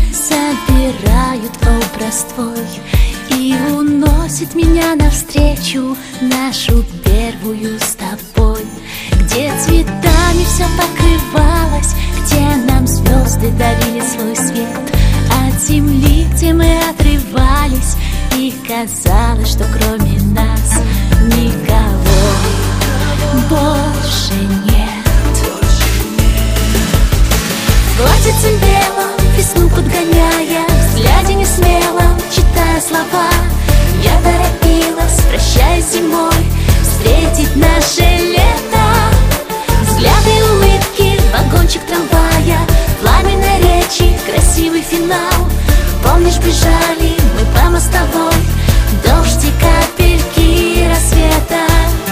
собирают образ твой и уносит меня навстречу нашу первую с тобой, где цветами все покрывалось, где нам звезды дарили свой свет от земли, где мы отрывались, и казалось, что кроме нас никого больше нет. В платьице белом, весну подгоняя, в взгляде несмелом, читая слова, я торопилась, прощаясь с зимой, встретить наше лето. Взгляды и улыбки, вагончик трамвая, пламенной речи, красивый финал. Помнишь, бежали мы по мостовой, дождь и капельки рассвета.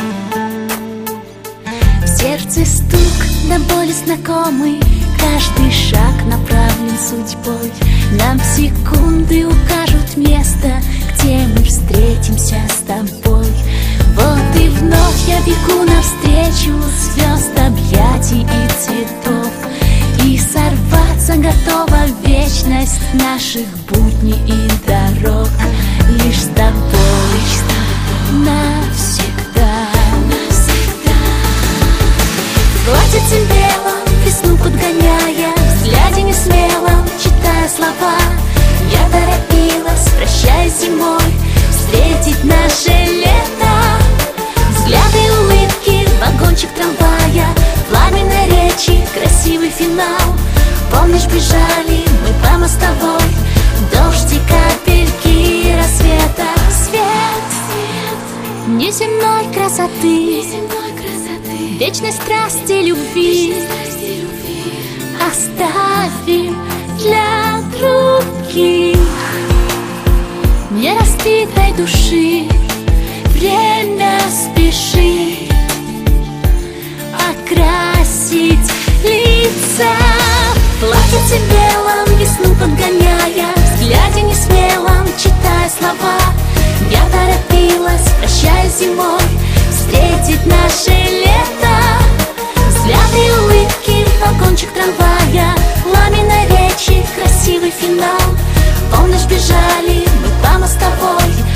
В сердце стук до боли знакомый, каждый шаг направлен судьбой. Нам секунды укажут место, где мы встретимся с тобой. Вот и вновь я бегу навстречу звезд, объятий и цветов, и сорваться готова вечность наших будней и дорог. Лишь с тобой навсегда. В платьице белом, весну подгоняя, в взгляде несмелом, читая слова, я торопилась, прощаясь с зимой, встретить наше лето. Взгляды и улыбки, вагончик трамвая, пламенной речи, красивый финал. Помнишь, бежали мы по мостовой, дождь и капельки рассвета. Свет неземной красоты, вечной страсти любви оставим для других. Нераспитой души время спешит окрасить лица. В платьице белом, весну подгоняя, в взгляде несмелом, читая слова, я торопилась, прощаясь с зимой, встретить наше лето. Взгляды и улыбки, вагончик трамвая, пламенной речи, красивый финал. Помнишь, бежали мы по мостовой,